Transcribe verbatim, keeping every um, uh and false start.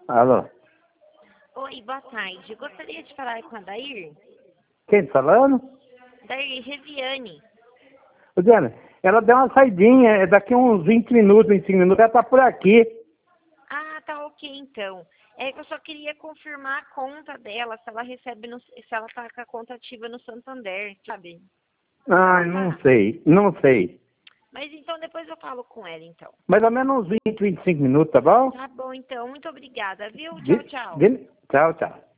Alô? Oi, boa tarde. Eu gostaria de falar com a Dair. Quem tá falando? Dair Reviane. Ô, Diana, ela deu uma saidinha, é daqui uns vinte minutos, vinte e cinco minutos, ela tá por aqui. Ah, tá ok então. É que eu só queria confirmar a conta dela, se ela recebe, no, se ela tá com a conta ativa no Santander, sabe? Ah, Ela não tá. sei, não sei. Mas então depois eu falo com ela então. Mais ou menos uns vinte, vinte e cinco minutos, tá bom? Tá bom então, muito obrigada, viu? Tchau, De, tchau. de, tchau, tchau.